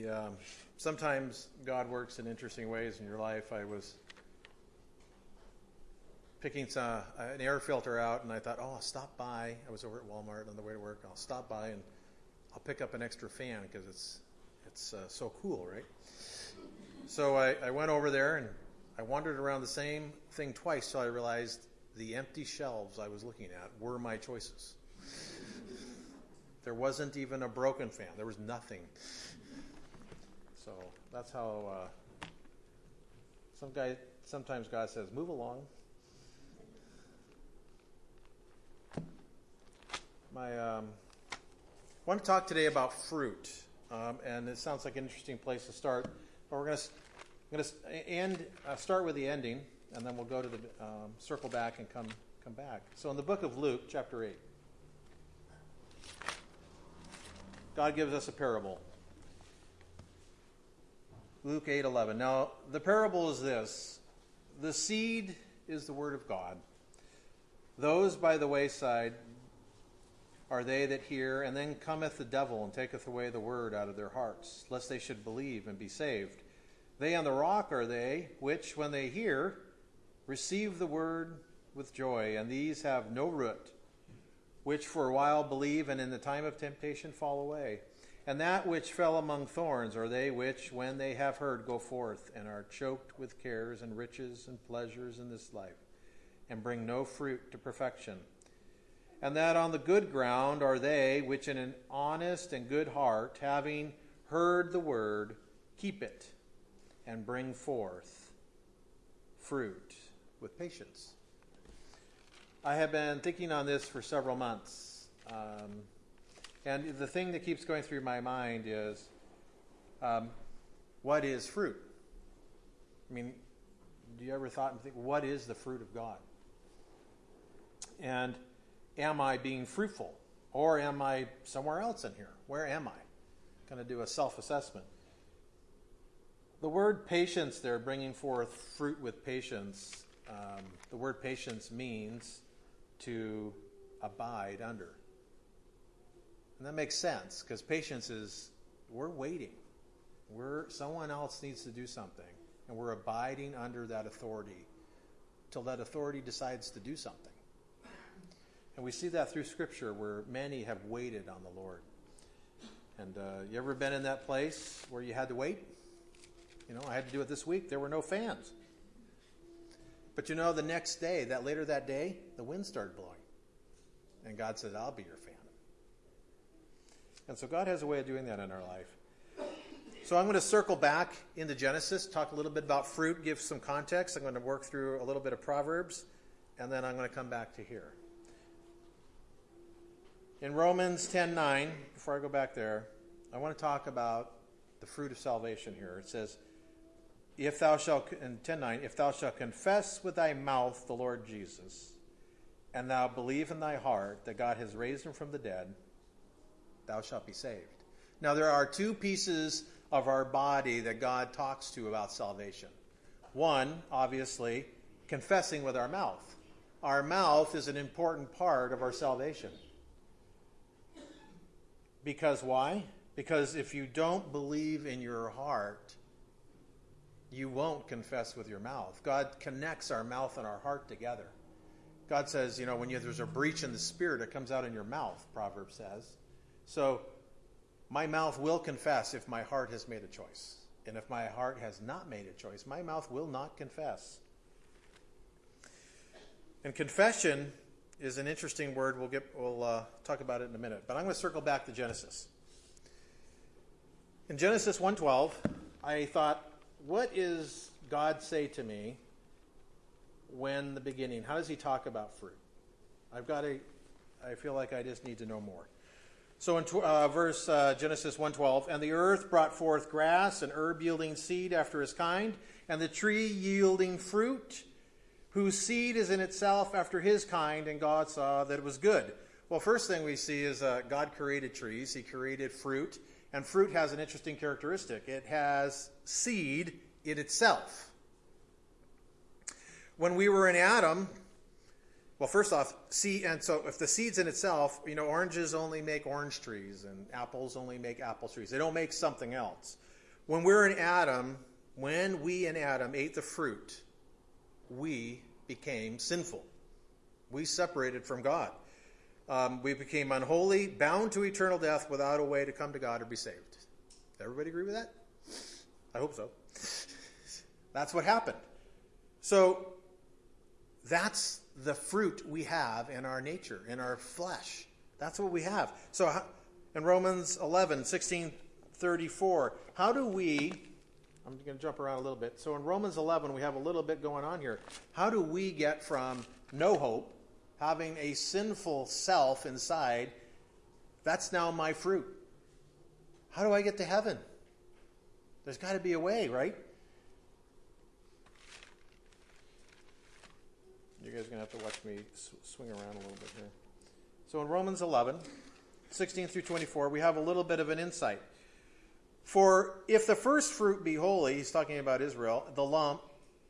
Sometimes God works in interesting ways in your life. I was picking an air filter out, and I thought, I'll stop by. I was over at Walmart on the way to work. I'll stop by and I'll pick up an extra fan because it's so cool, right? So I went over there and I wandered around the same thing twice till I realized the empty shelves I was looking at were my choices. There wasn't even a broken fan. There was nothing. So that's how sometimes God says, move along. I want to talk today about fruit, and it sounds like an interesting place to start. But we're going to start with the ending, and then we'll go to the circle back and come back. So in the book of Luke, chapter 8, God gives us a parable. Luke 8:11. Now, the parable is this. The seed is the word of God. Those by the wayside are they that hear, and then cometh the devil and taketh away the word out of their hearts, lest they should believe and be saved. They on the rock are they, which, when they hear, receive the word with joy, and these have no root, which for a while believe, and in the time of temptation fall away. And that which fell among thorns are they which, when they have heard, go forth, and are choked with cares and riches and pleasures in this life, and bring no fruit to perfection. And that on the good ground are they which in an honest and good heart, having heard the word, keep it, and bring forth fruit with patience. I have been thinking on this for several months. And the thing that keeps going through my mind is, what is fruit? I mean, do you ever thought and think, what is the fruit of God? And am I being fruitful? Or am I somewhere else in here? Where am I? Going to do a self-assessment. The word patience there, bringing forth fruit with patience, the word patience means to abide under. And that makes sense, because patience is, we're waiting. Someone else needs to do something, and we're abiding under that authority till that authority decides to do something. And we see that through Scripture, where many have waited on the Lord. And you ever been in that place where you had to wait? I had to do it this week. There were no fans. But the next day, later that day, the wind started blowing. And God said, I'll be your fan. And so God has a way of doing that in our life. So I'm going to circle back into Genesis, talk a little bit about fruit, give some context. I'm going to work through a little bit of Proverbs, and then I'm going to come back to here. In Romans 10:9, before I go back there, I want to talk about the fruit of salvation here. It says, in 10:9, if thou shalt confess with thy mouth the Lord Jesus, and thou believe in thy heart that God has raised him from the dead, thou shalt be saved. Now, there are two pieces of our body that God talks to about salvation. One, obviously, confessing with our mouth. Our mouth is an important part of our salvation. Because why? Because if you don't believe in your heart, you won't confess with your mouth. God connects our mouth and our heart together. God says, when there's a breach in the spirit, it comes out in your mouth, Proverbs says. So my mouth will confess if my heart has made a choice. And if my heart has not made a choice, my mouth will not confess. And confession is an interesting word. We'll talk about it in a minute. But I'm going to circle back to Genesis. In Genesis 1:12, I thought, what is God say to me when the beginning? How does he talk about fruit? I feel like I just need to know more. So in Genesis 1:12, and the earth brought forth grass and herb yielding seed after his kind, and the tree yielding fruit, whose seed is in itself after his kind, and God saw that it was good. Well, first thing we see is God created trees. He created fruit, and fruit has an interesting characteristic. It has seed in itself. When we were in Adam, well, first off, and so if the seed's in itself, oranges only make orange trees, and apples only make apple trees. They don't make something else. When we in Adam ate the fruit, we became sinful. We separated from God. We became unholy, bound to eternal death without a way to come to God or be saved. Everybody agree with that? I hope so. That's what happened. So that's the fruit we have in our nature, in our flesh. That's what we have. So in Romans 11:16-34, how do we, I'm going to jump around a little bit. So in Romans 11, we have a little bit going on here. How do we get from no hope, having a sinful self inside, that's now my fruit? How do I get to heaven? There's got to be a way, right? You guys are going to have to watch me swing around a little bit here. So in Romans 11:16-24, we have a little bit of an insight. For if the first fruit be holy, he's talking about Israel, the lump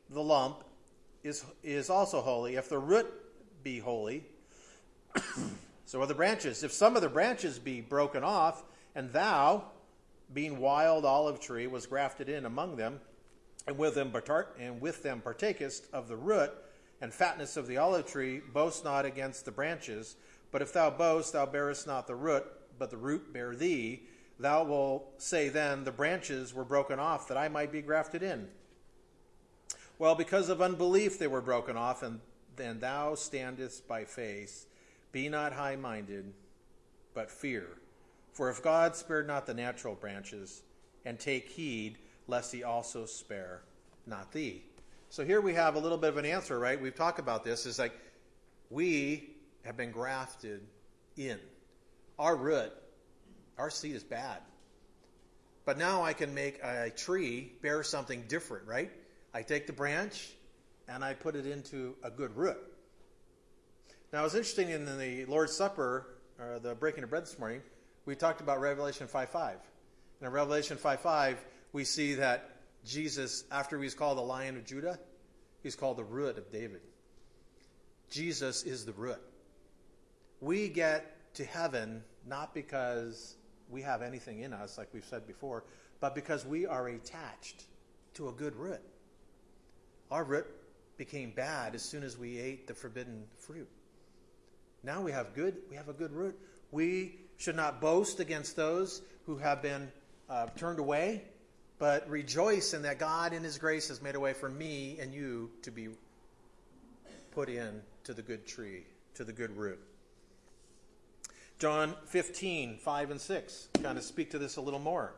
is also holy. If the root be holy, so are the branches. If some of the branches be broken off, and thou, being wild olive tree, was grafted in among them, and with them partakest of the root and fatness of the olive tree, boast not against the branches. But if thou boast, thou bearest not the root, but the root bear thee. Thou wilt say then, the branches were broken off, that I might be grafted in. Well, because of unbelief they were broken off, and then thou standest by faith. Be not high-minded, but fear. For if God spared not the natural branches, and take heed, lest he also spare not thee. So here we have a little bit of an answer, right? We've talked about this. It's like we have been grafted in. Our root, our seed is bad. But now I can make a tree bear something different, right? I take the branch and I put it into a good root. Now, it was interesting in the Lord's Supper, or the breaking of bread this morning, we talked about Revelation 5:5. And in Revelation 5:5, we see that Jesus, after he's called the Lion of Judah, he's called the root of David. Jesus is the root. We get to heaven not because we have anything in us, like we've said before, but because we are attached to a good root. Our root became bad as soon as we ate the forbidden fruit. Now we have a good root. We should not boast against those who have been turned away, but rejoice in that God in his grace has made a way for me and you to be put in to the good tree, to the good root. John 15:5-6 kind of speak to this a little more.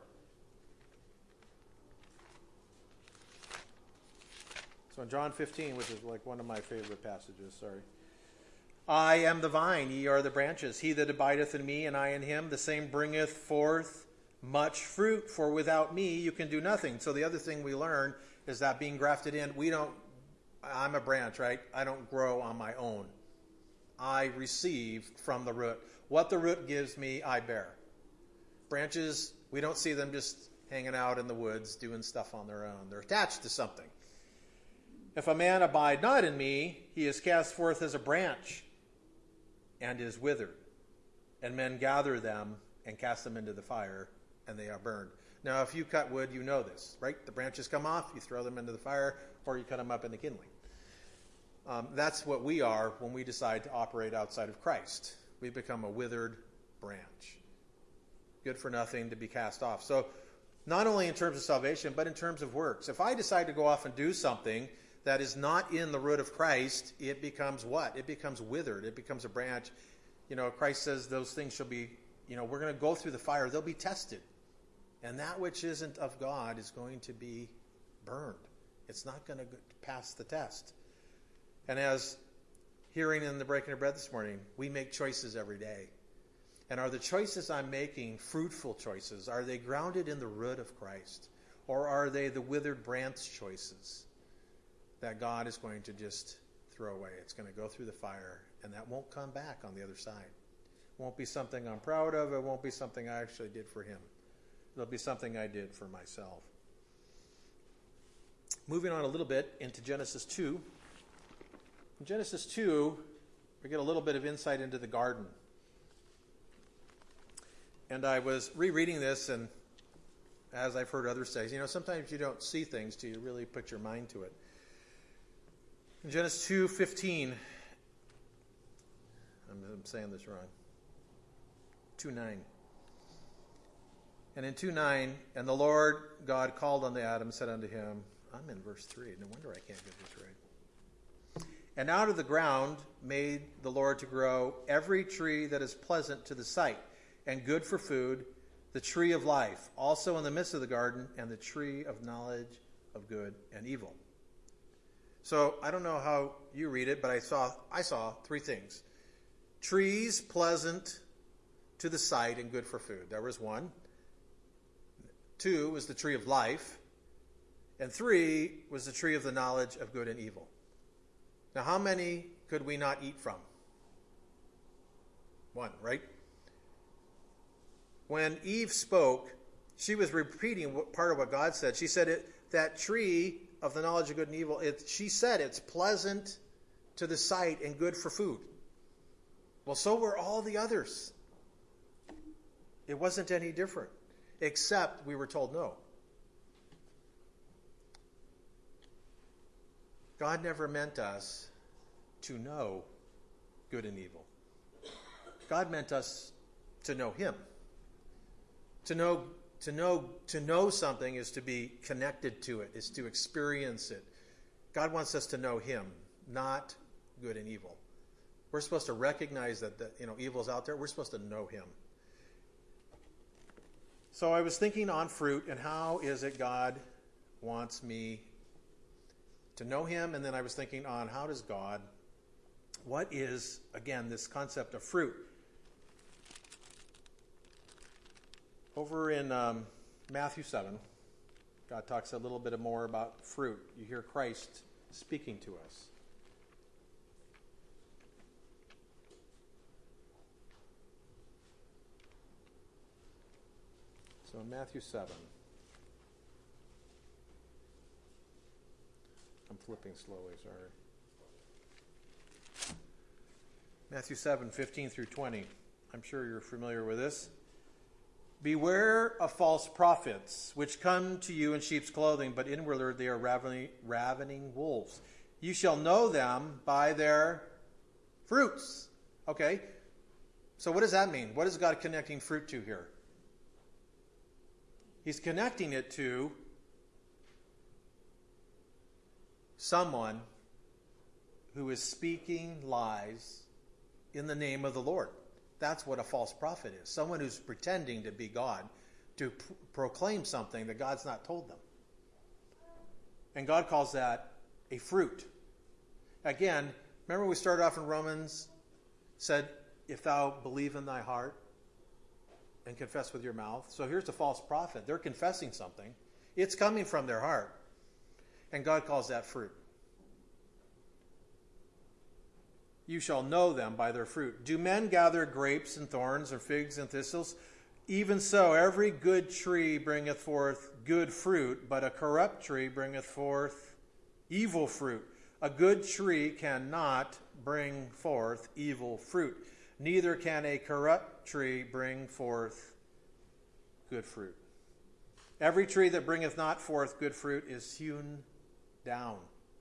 So in John 15, which is like one of my favorite passages, I am the vine, ye are the branches. He that abideth in me, and I in him, the same bringeth forth much fruit, for without me you can do nothing. So the other thing we learn is that being grafted in, I'm a branch, right? I don't grow on my own. I receive from the root. What the root gives me, I bear. Branches, we don't see them just hanging out in the woods doing stuff on their own. They're attached to something. If a man abide not in me, he is cast forth as a branch and is withered. And men gather them and cast them into the fire, and they are burned. Now, if you cut wood, you know this, right? The branches come off, you throw them into the fire, or you cut them up into kindling. That's what we are when we decide to operate outside of Christ. We become a withered branch. Good for nothing to be cast off. So not only in terms of salvation, but in terms of works. If I decide to go off and do something that is not in the root of Christ, it becomes what? It becomes withered. It becomes a branch. Christ says those things shall be, we're going to go through the fire. They'll be tested. And that which isn't of God is going to be burned. It's not going to pass the test. And as hearing in the breaking of bread this morning, we make choices every day. And are the choices I'm making fruitful choices? Are they grounded in the root of Christ? Or are they the withered branch choices that God is going to just throw away? It's going to go through the fire, and that won't come back on the other side. It won't be something I'm proud of. It won't be something I actually did for him. It'll be something I did for myself. Moving on a little bit into Genesis 2. In Genesis 2, we get a little bit of insight into the garden. And I was rereading this, and as I've heard others say, sometimes you don't see things till you really put your mind to it. In Genesis 2:15, I'm saying this wrong, 2:9. And in 2:9, and the Lord God called unto Adam and said unto him, I'm in verse 3, no wonder I can't get this right. And out of the ground made the Lord to grow every tree that is pleasant to the sight and good for food, the tree of life, also in the midst of the garden, and the tree of knowledge of good and evil. So I don't know how you read it, but I saw three things. Trees pleasant to the sight and good for food. There was one. 2 was the tree of life. And 3 was the tree of the knowledge of good and evil. Now, how many could we not eat from? 1, right? When Eve spoke, she was repeating part of what God said. She said that tree of the knowledge of good and evil, she said it's pleasant to the sight and good for food. Well, so were all the others. It wasn't any different, except we were told no. God never meant us to know good and evil. God meant us to know Him. To know something is to be connected to it, is to experience it. God wants us to know Him, not good and evil. We're supposed to recognize that evil is out there. We're supposed to know Him. So I was thinking on fruit and how is it God wants me to know Him, and then I was thinking on what is, again, this concept of fruit. Over in Matthew 7, God talks a little bit more about fruit. You hear Christ speaking to us. So in Matthew 7, I'm flipping slowly, sorry. Matthew 7, 15 through 20. I'm sure you're familiar with this. Beware of false prophets, which come to you in sheep's clothing, but inwardly they are ravening wolves. You shall know them by their fruits. Okay, so what does that mean? What is God connecting fruit to here? He's connecting it to someone who is speaking lies in the name of the Lord. That's what a false prophet is. Someone who's pretending to be God to proclaim something that God's not told them. And God calls that a fruit. Again, remember we started off in Romans, said, if thou believe in thy heart and confess with your mouth. So here's a false prophet. They're confessing something. It's coming from their heart. And God calls that fruit. You shall know them by their fruit. Do men gather grapes and thorns, or figs and thistles? Even so, every good tree bringeth forth good fruit, but a corrupt tree bringeth forth evil fruit. A good tree cannot bring forth evil fruit, neither can a corrupt tree bring forth good fruit. Every tree that bringeth not forth good fruit is hewn down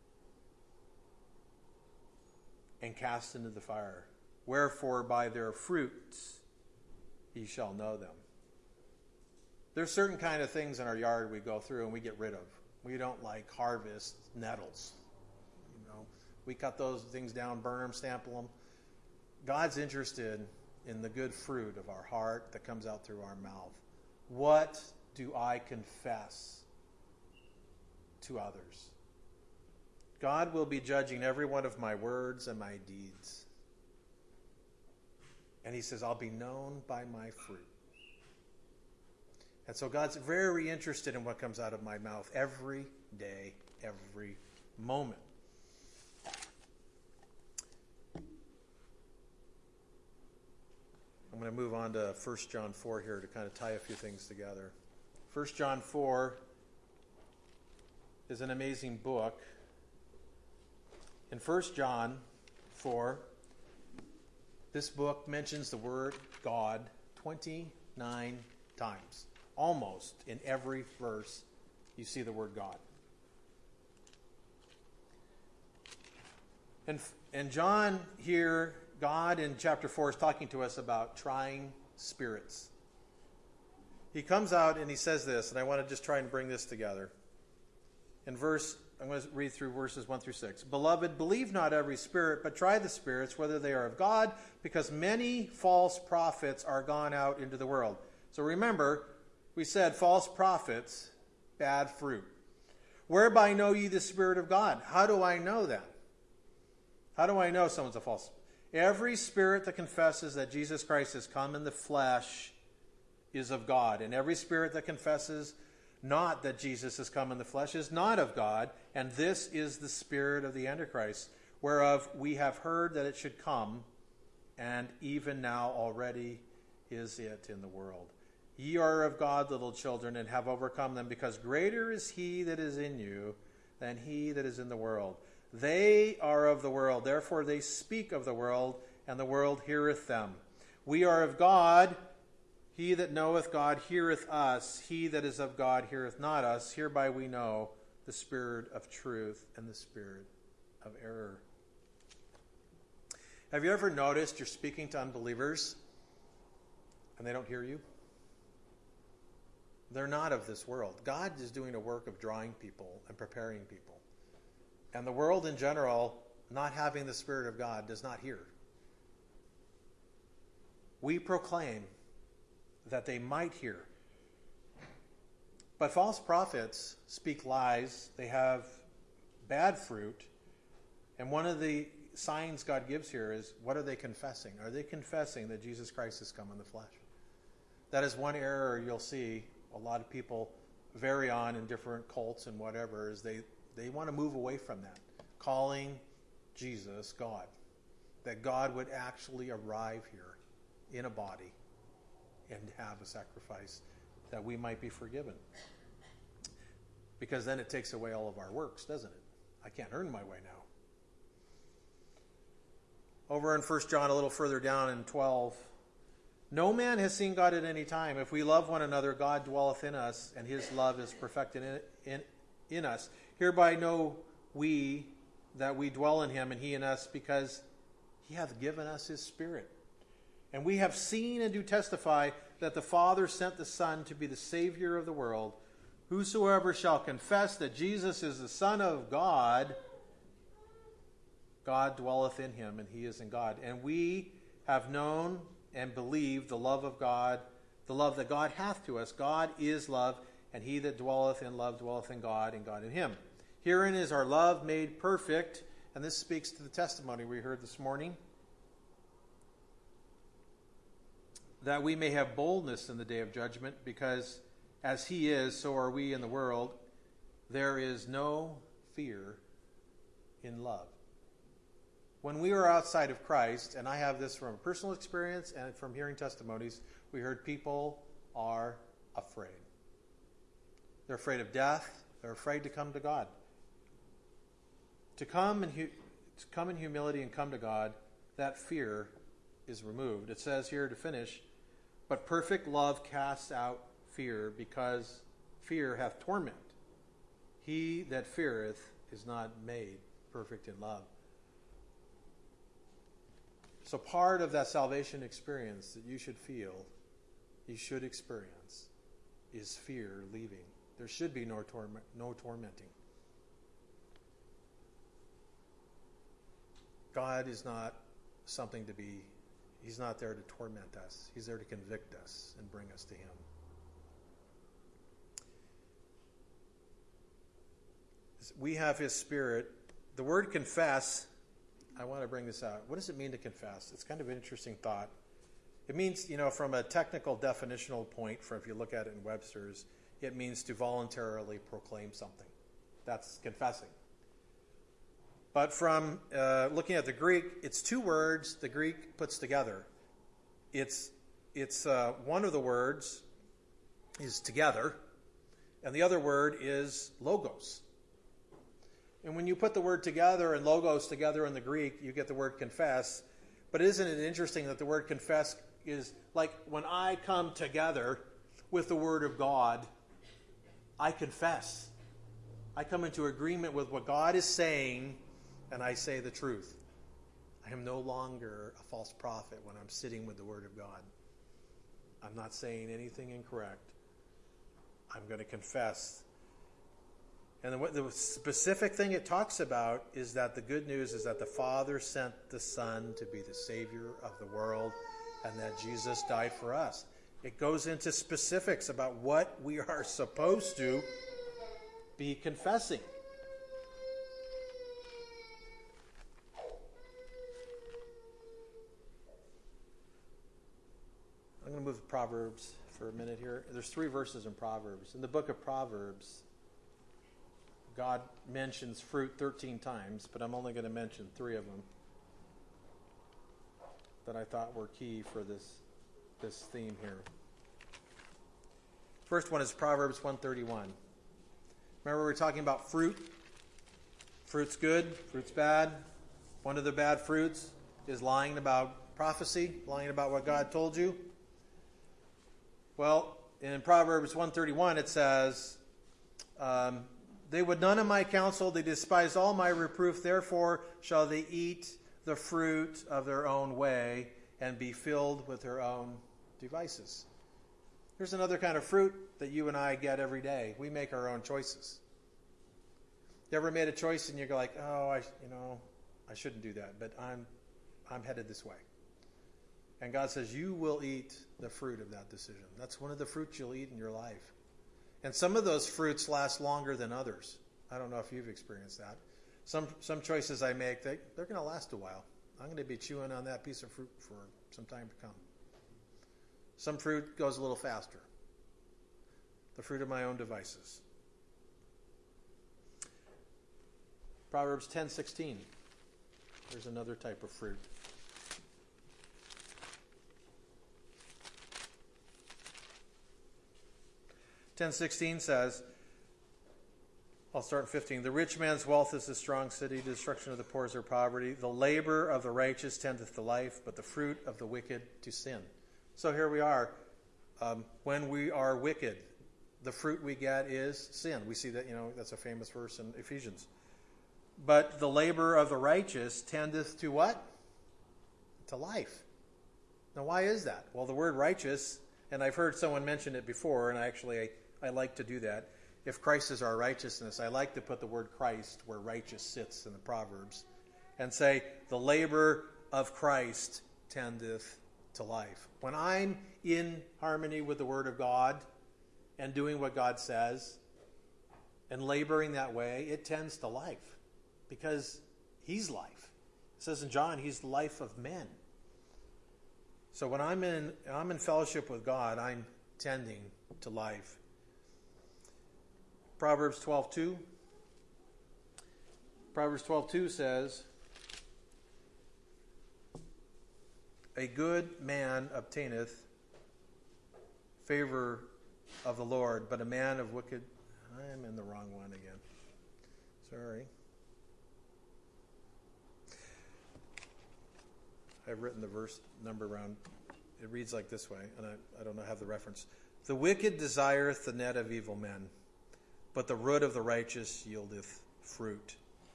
and cast into the fire. Wherefore by their fruits ye shall know them. There's certain kind of things in our yard we go through and we get rid of. We don't like harvest nettles. We cut those things down, burn them, stamp them. God's interested in the good fruit of our heart that comes out through our mouth. What do I confess to others? God will be judging every one of my words and my deeds. And He says, I'll be known by my fruit. And so God's very interested in what comes out of my mouth every day, every moment. I'm going to move on to 1 John 4 here to kind of tie a few things together. 1 John 4 is an amazing book. In 1 John 4, this book mentions the word God 29 times. almost in every verse, you see the word God. And John here, God in chapter 4 is talking to us about trying spirits. He comes out and he says this, and I want to just try and bring this together. I'm going to read through verses 1 through 6. Beloved, believe not every spirit, but try the spirits, whether they are of God, because many false prophets are gone out into the world. So remember, we said false prophets, bad fruit. Whereby know ye the Spirit of God? How do I know that? How do I know someone's a false? Every spirit that confesses that Jesus Christ has come in the flesh is of God. And every spirit that confesses not that Jesus has come in the flesh is not of God. And this is the spirit of the Antichrist, whereof we have heard that it should come, and even now already is it in the world. Ye are of God, little children, and have overcome them, because greater is he that is in you than he that is in the world. They are of the world, therefore they speak of the world, and the world heareth them. We are of God. He that knoweth God heareth us. He that is of God heareth not us. Hereby we know the spirit of truth and the spirit of error. Have you ever noticed you're speaking to unbelievers and they don't hear you? They're not of this world. God is doing a work of drawing people and preparing people. And the world in general, not having the Spirit of God, does not hear. We proclaim that they might hear. But false prophets speak lies. They have bad fruit. And one of the signs God gives here is, what are they confessing? Are they confessing that Jesus Christ has come in the flesh? That is one error you'll see a lot of people vary on in different cults and whatever, is they want to move away from that, calling Jesus God. That God would actually arrive here in a body and have a sacrifice that we might be forgiven. Because then it takes away all of our works, doesn't it? I can't earn my way now. Over in 1 John, a little further down in 12, no man has seen God at any time. If we love one another, God dwelleth in us, and his love is perfected in us. Hereby know we that we dwell in him, and he in us, because he hath given us his Spirit. And we have seen and do testify that the Father sent the Son to be the Savior of the world. Whosoever shall confess that Jesus is the Son of God, God dwelleth in him, and he is in God. And we have known and believed the love of God, the love that God hath to us. God is love, and he that dwelleth in love dwelleth in God, and God in him. Herein is our love made perfect, and this speaks to the testimony we heard this morning, that we may have boldness in the day of judgment, because as he is, so are we in the world. There is no fear in love. When we were outside of Christ, and I have this from personal experience and from hearing testimonies, we heard people are afraid. They're afraid of death. They're afraid to come to God. To come in humility and come to God, that fear is removed. It says here to finish, but perfect love casts out fear, because fear hath torment. He that feareth is not made perfect in love. So part of that salvation experience that you should feel, you should experience, is fear leaving. There should be no tormenting. God is not something to be, he's not there to torment us. He's there to convict us and bring us to him. We have his Spirit. The word confess, I want to bring this out. What does it mean to confess? It's kind of an interesting thought. It means, from a technical definitional point, if you look at it in Webster's, it means to voluntarily proclaim something. That's confessing. But from looking at the Greek, it's two words the Greek puts together. It's one of the words is together, and the other word is logos. And when you put the word together and logos together in the Greek, you get the word confess. But isn't it interesting that the word confess is like when I come together with the Word of God, I confess. I come into agreement with what God is saying, and I say the truth. I am no longer a false prophet when I'm sitting with the Word of God. I'm not saying anything incorrect. I'm going to confess. And the specific thing it talks about is that the good news is that the Father sent the Son to be the Savior of the world, and that Jesus died for us. It goes into specifics about what we are supposed to be confessing. I'm going to move to Proverbs for a minute here. There's 3 verses in Proverbs. In the book of Proverbs, God mentions fruit 13 times, but I'm only going to mention 3 of them that I thought were key for this theme here. First one is Proverbs 131. Remember, we were talking about fruit. Fruit's good, fruit's bad. One of the bad fruits is lying about prophecy, lying about what God told you. Well, in Proverbs 131 it says, they would none of my counsel, they despise all my reproof, therefore shall they eat the fruit of their own way and be filled with their own devices. Here's another kind of fruit that you and I get every day. We make our own choices. You ever made a choice and you go like, oh, I shouldn't do that, but I'm headed this way. And God says, you will eat the fruit of that decision. That's one of the fruits you'll eat in your life. And some of those fruits last longer than others. I don't know if you've experienced that. Some choices I make, they're going to last a while. I'm going to be chewing on that piece of fruit for some time to come. Some fruit goes a little faster. The fruit of my own devices. Proverbs 10:16. There's another type of fruit. Ten 16 says, I'll start in 15. The rich man's wealth is a strong city, the destruction of the poor is their poverty. The labor of the righteous tendeth to life, but the fruit of the wicked to sin. So here we are. When we are wicked, the fruit we get is sin. We see that, that's a famous verse in Ephesians. But the labor of the righteous tendeth to what? To life. Now, why is that? Well, the word righteous, and I've heard someone mention it before, and I like to do that. If Christ is our righteousness, I like to put the word Christ where righteous sits in the Proverbs and say, the labor of Christ tendeth to life. When I'm in harmony with the Word of God and doing what God says and laboring that way, it tends to life because He's life. It says in John, He's the life of men. So when I'm in fellowship with God, I'm tending to life. Proverbs 12:2. Proverbs 12:2 says, a good man obtaineth favor of the Lord, but a man of wicked... I'm in the wrong one again. Sorry. I've written the verse number around. It reads like this way, and I don't know, have the reference. The wicked desireth the net of evil men, but the root of the righteous yieldeth fruit.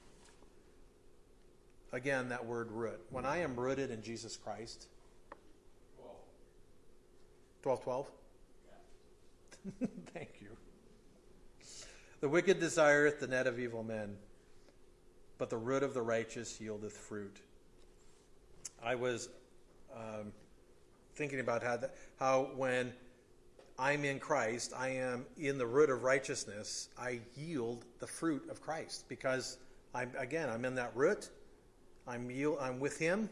Again, that word root. When I am rooted in Jesus Christ... 12:12? Yeah. Thank you. The wicked desireth the net of evil men, but the root of the righteous yieldeth fruit. I was thinking about how when I'm in Christ, I am in the root of righteousness, I yield the fruit of Christ because I'm in that root. I'm with Him.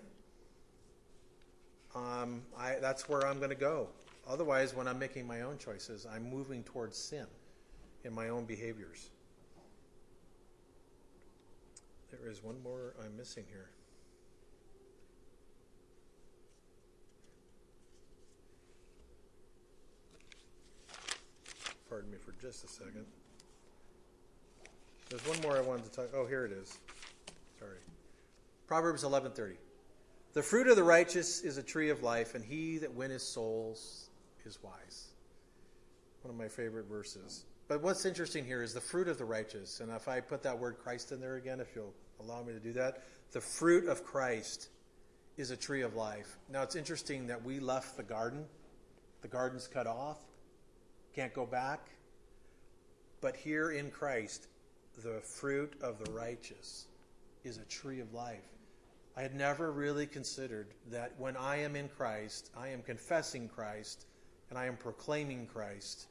That's where I'm going to go. Otherwise, when I'm making my own choices, I'm moving towards sin in my own behaviors. There is one more I'm missing here. Pardon me for just a second. There's one more I wanted to talk. Oh, here it is. Sorry. Proverbs 11:30. The fruit of the righteous is a tree of life, and he that winneth souls is wise. One of my favorite verses. But what's interesting here is the fruit of the righteous. And if I put that word Christ in there again, if you'll allow me to do that, the fruit of Christ is a tree of life. Now, it's interesting that we left the garden. The garden's cut off. Can't go back. But here in Christ, the fruit of the righteous is a tree of life. I had never really considered that when I am in Christ, I am confessing Christ, and I am proclaiming Christ,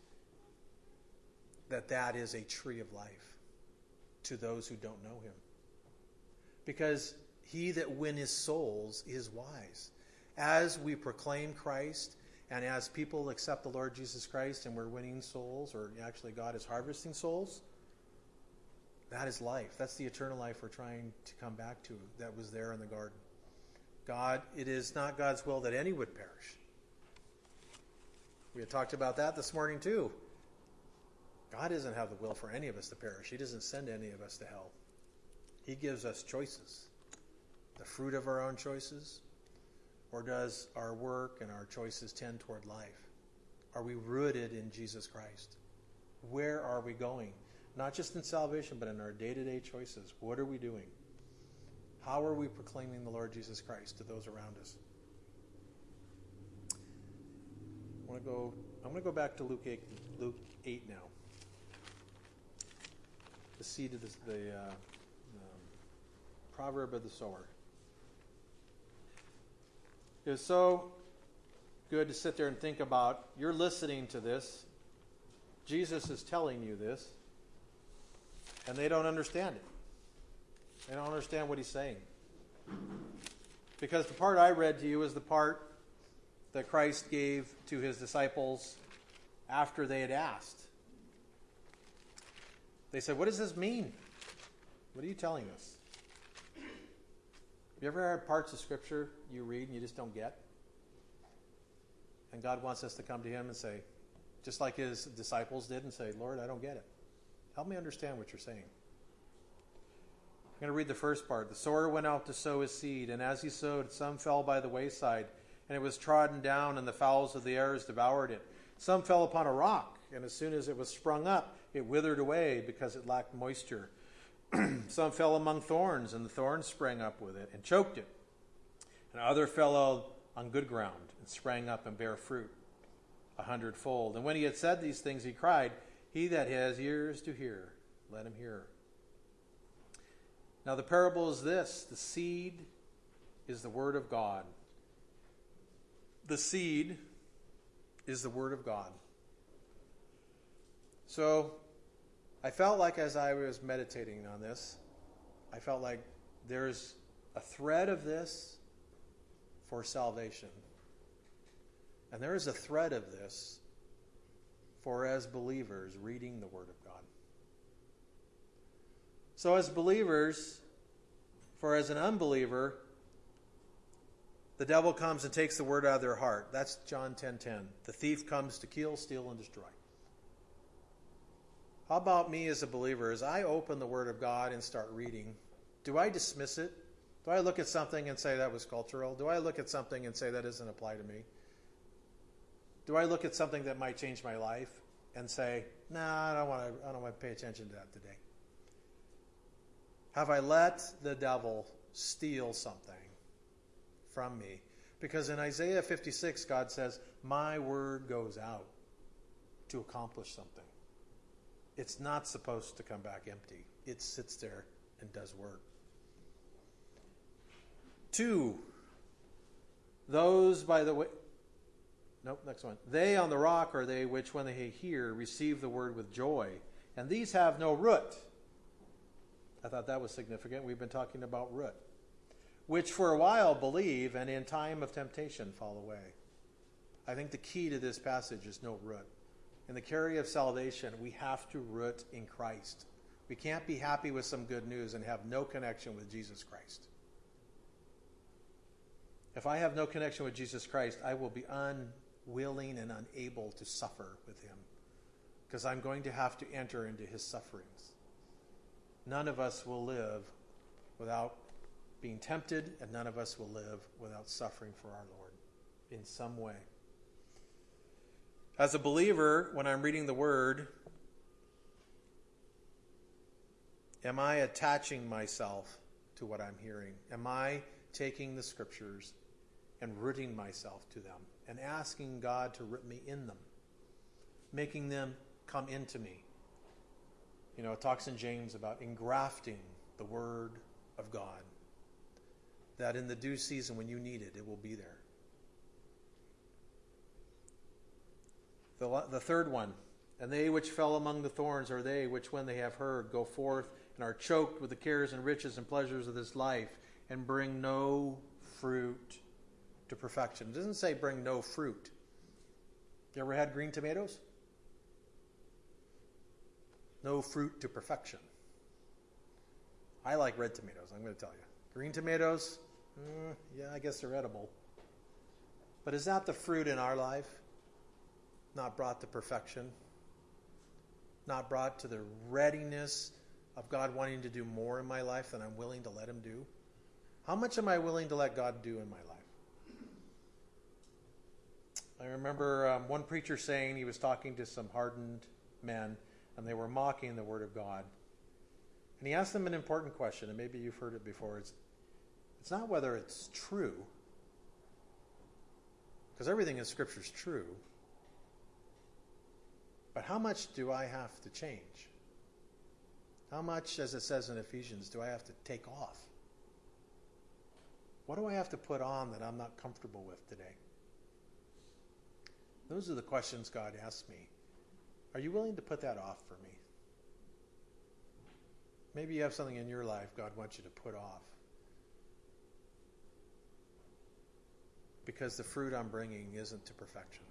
that is a tree of life to those who don't know him. Because he that winneth souls is wise. As we proclaim Christ, and as people accept the Lord Jesus Christ and we're winning souls, or actually God is harvesting souls, that is life. That's the eternal life we're trying to come back to that was there in the garden. God, it is not God's will that any would perish. We had talked about that this morning too. God doesn't have the will for any of us to perish. He doesn't send any of us to hell. He gives us choices. The fruit of our own choices. Or does our work and our choices tend toward life? Are we rooted in Jesus Christ? Where are we going? Not just in salvation, but in our day-to-day choices. What are we doing? How are we proclaiming the Lord Jesus Christ to those around us? I'm going to go back to Luke 8 now. The seed of the proverb of the sower. It was so good to sit there and think about, you're listening to this. Jesus is telling you this. And they don't understand it. They don't understand what he's saying. Because the part I read to you is the part that Christ gave to his disciples after they had asked. They said, what does this mean? What are you telling us? Have you ever had parts of Scripture you read and you just don't get? And God wants us to come to him and say, just like his disciples did, and say, Lord, I don't get it. Help me understand what you're saying. I'm going to read the first part. The sower went out to sow his seed, and as he sowed, some fell by the wayside, and it was trodden down, and the fowls of the air devoured it. Some fell upon a rock, and as soon as it was sprung up, it withered away because it lacked moisture. Some fell among thorns, and the thorns sprang up with it and choked it. And other fell on good ground and sprang up and bare fruit 100-fold. And when he had said these things, he cried, he that has ears to hear, let him hear. Now the parable is this. The seed is the word of God. The seed is the word of God. So I felt like as I was meditating on this, I felt like there's a thread of this for salvation. And there is a thread of this for, as believers, reading the Word of God. So as believers, for as an unbeliever, the devil comes and takes the Word out of their heart. That's John 10:10. The thief comes to kill, steal, and destroy. How about me as a believer? As I open the Word of God and start reading, do I dismiss it? Do I look at something and say that was cultural? Do I look at something and say that doesn't apply to me? Do I look at something that might change my life and say, I don't want to pay attention to that today? Have I let the devil steal something from me? Because in Isaiah 56, God says, my word goes out to accomplish something. It's not supposed to come back empty. It sits there and does work. 2, those by the way... next one. They on the rock are they which, when they hear, receive the word with joy. And these have no root. I thought that was significant. We've been talking about root. Which for a while believe, and in time of temptation fall away. I think the key to this passage is no root. In the carry of salvation, we have to root in Christ. We can't be happy with some good news and have no connection with Jesus Christ. If I have no connection with Jesus Christ, I will be unwilling and unable to suffer with him, because I'm going to have to enter into his sufferings. None of us will live without being tempted, and none of us will live without suffering for our Lord in some way. As a believer, when I'm reading the Word, am I attaching myself to what I'm hearing? Am I taking the Scriptures and rooting myself to them and asking God to root me in them, making them come into me? You know, it talks in James about engrafting the Word of God, that in the due season when you need it, it will be there. The third one, and they which fell among the thorns are they which when they have heard go forth and are choked with the cares and riches and pleasures of this life and bring no fruit to perfection. It doesn't say bring no fruit. You ever had green tomatoes? No fruit to perfection. I like red tomatoes, I'm going to tell you. Green tomatoes, yeah, I guess they're edible. But is that the fruit in our life? Not brought to perfection? Not brought to the readiness of God wanting to do more in my life than I'm willing to let Him do? How much am I willing to let God do in my life? I remember one preacher saying, he was talking to some hardened men, and they were mocking the Word of God. And he asked them an important question, and maybe you've heard it before. It's not whether it's true, because everything in Scripture is true, but how much do I have to change? How much, as it says in Ephesians, do I have to take off? What do I have to put on that I'm not comfortable with today? Those are the questions God asks me. Are you willing to put that off for me? Maybe you have something in your life God wants you to put off, because the fruit I'm bringing isn't to perfection.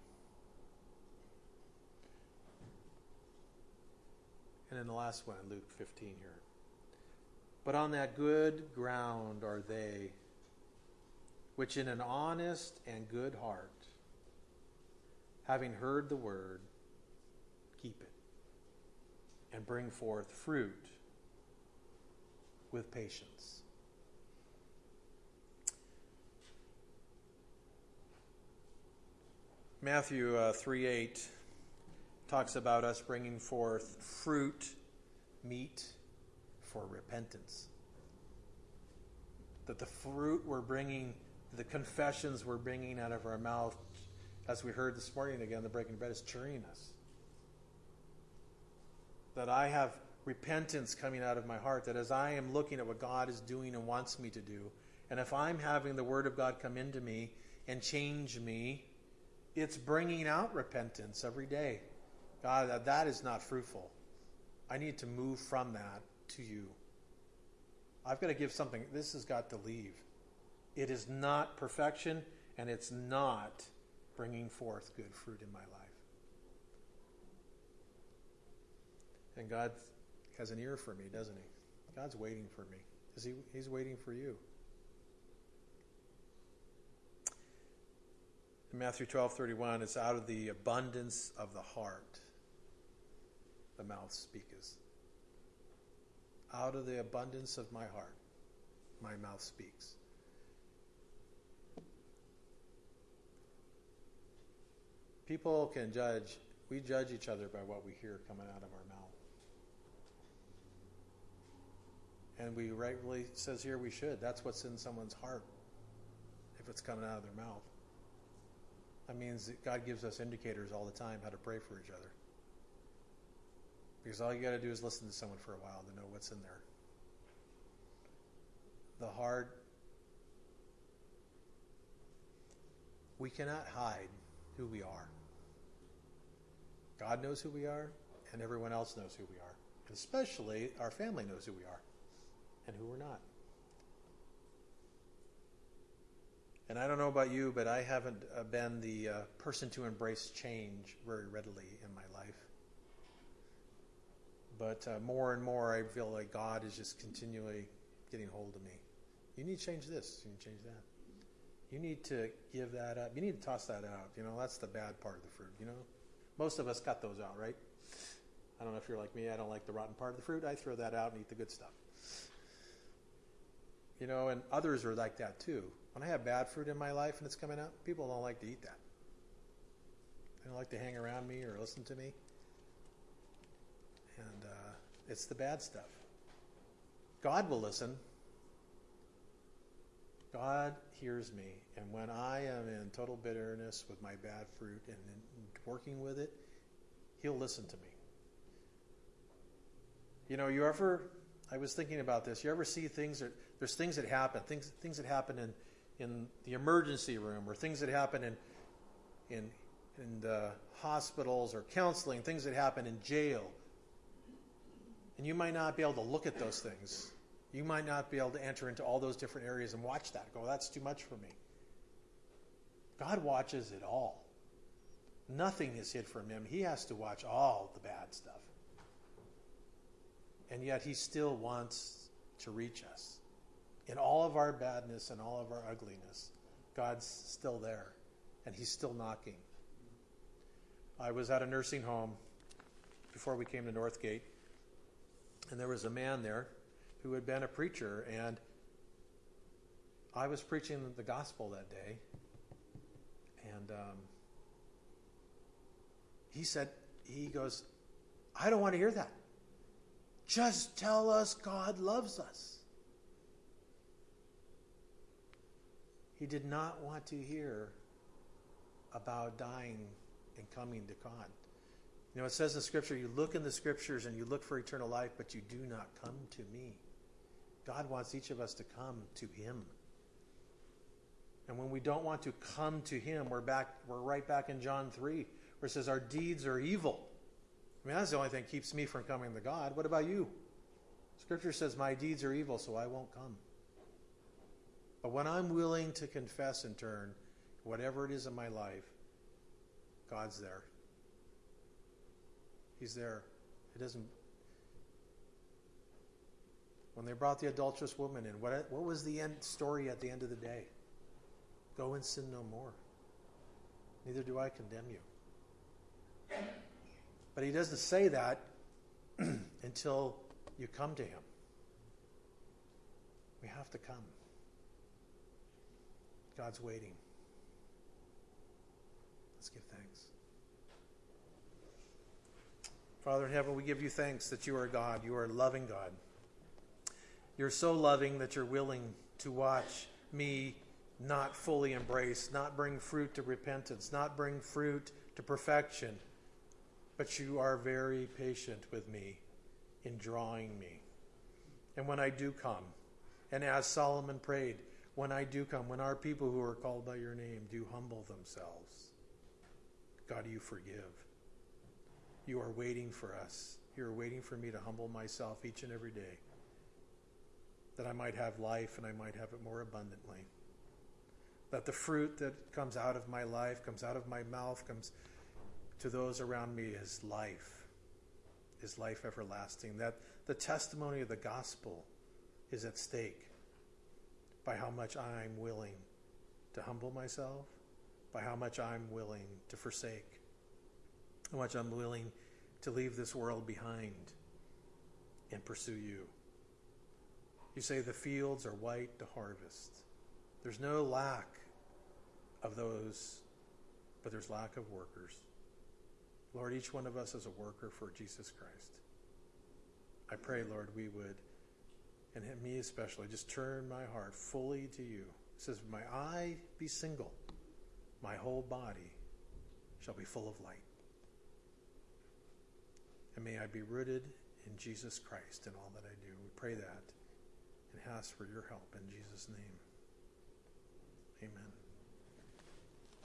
And then the last one, Luke 15 here. But on that good ground are they, which in an honest and good heart, having heard the word, keep it, and bring forth fruit with patience. Matthew 3:8 talks about us bringing forth fruit, meat for repentance. That the fruit we're bringing, the confessions we're bringing out of our mouth, as we heard this morning again, the breaking bread, is cheering us. That I have repentance coming out of my heart, that as I am looking at what God is doing and wants me to do, and if I'm having the Word of God come into me and change me, it's bringing out repentance every day. God, that is not fruitful. I need to move from that to you. I've got to give something. This has got to leave. It is not perfection, and it's not bringing forth good fruit in my life. And God has an ear for me, doesn't He? God's waiting for me. He's waiting for you. In Matthew 12:31, it's out of the abundance of the heart the mouth speaketh. Out of the abundance of my heart, my mouth speaks. People can judge. We judge each other by what we hear coming out of our mouth. And we rightly says here we should. That's what's in someone's heart if it's coming out of their mouth. That means that God gives us indicators all the time how to pray for each other. Because all you got to do is listen to someone for a while to know what's in there. The heart, we cannot hide who we are. God knows who we are, and everyone else knows who we are. And especially our family knows who we are and who we're not. And I don't know about you, but I haven't been the person to embrace change very readily in my life. But more and more, I feel like God is just continually getting hold of me. You need to change this. You need to change that. You need to give that up. You need to toss that out. You know, that's the bad part of the fruit, you know. Most of us cut those out, right? I don't know if you're like me. I don't like the rotten part of the fruit. I throw that out and eat the good stuff. You know, and others are like that too. When I have bad fruit in my life and it's coming out, people don't like to eat that. They don't like to hang around me or listen to me. And it's the bad stuff. God will listen. God hears me. And when I am in total bitterness with my bad fruit and working with it, he'll listen to me. You know, I was thinking about this, you ever see there's things that happen, things that happen in the emergency room, or things that happen in the hospitals or counseling, things that happen in jail. And you might not be able to look at those things. You might not be able to enter into all those different areas and watch that. Go, that's too much for me. God watches it all. Nothing is hid from him. He has to watch all the bad stuff. And yet he still wants to reach us. In all of our badness and all of our ugliness, God's still there. And he's still knocking. I was at a nursing home before we came to Northgate. And there was a man there who had been a preacher. And I was preaching the gospel that day. And he goes, I don't want to hear that. Just tell us God loves us. He did not want to hear about dying and coming to God. You know, it says in Scripture, you look in the Scriptures and you look for eternal life, but you do not come to me. God wants each of us to come to him. And when we don't want to come to him, we're right back in John 3, where it says our deeds are evil. I mean, that's the only thing that keeps me from coming to God. What about you? Scripture says my deeds are evil, so I won't come. But when I'm willing to confess and turn, whatever it is in my life, God's there. He's there. It doesn't. When they brought the adulterous woman in, what was the end story at the end of the day? Go and sin no more. Neither do I condemn you. But he doesn't say that until you come to him. We have to come. God's waiting. Let's give thanks. Father in heaven, we give you thanks that you are God. You are a loving God. You're so loving that you're willing to watch me not fully embrace, not bring fruit to repentance, not bring fruit to perfection. But you are very patient with me in drawing me. And when I do come, and as Solomon prayed, when I do come, when our people who are called by your name do humble themselves, God, you forgive. You are waiting for us. You are waiting for me to humble myself each and every day, that I might have life and I might have it more abundantly. That the fruit that comes out of my life, comes out of my mouth, comes to those around me is life everlasting. That the testimony of the gospel is at stake by how much I'm willing to humble myself, by how much I'm willing to forsake, how much I'm willing to leave this world behind and pursue you. You say the fields are white to harvest. There's no lack of those, but there's lack of workers. Lord, each one of us is a worker for Jesus Christ. I pray, Lord, we would, and me especially, just turn my heart fully to you. It says, my eye be single, my whole body shall be full of light. And may I be rooted in Jesus Christ in all that I do. We pray that and ask for your help in Jesus' name.